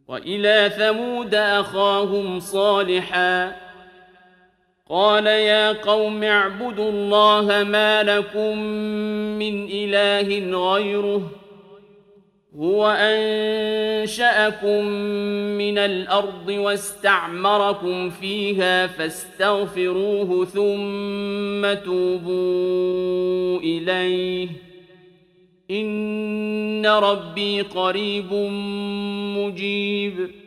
وإلى ثمود أخاهم صالحا قال يا قوم اعبدوا الله ما لكم من إله غيره هو أنشأكم من الأرض واستعمركم فيها فاستغفروه ثم توبوا إليه إن ربي قريب مجيب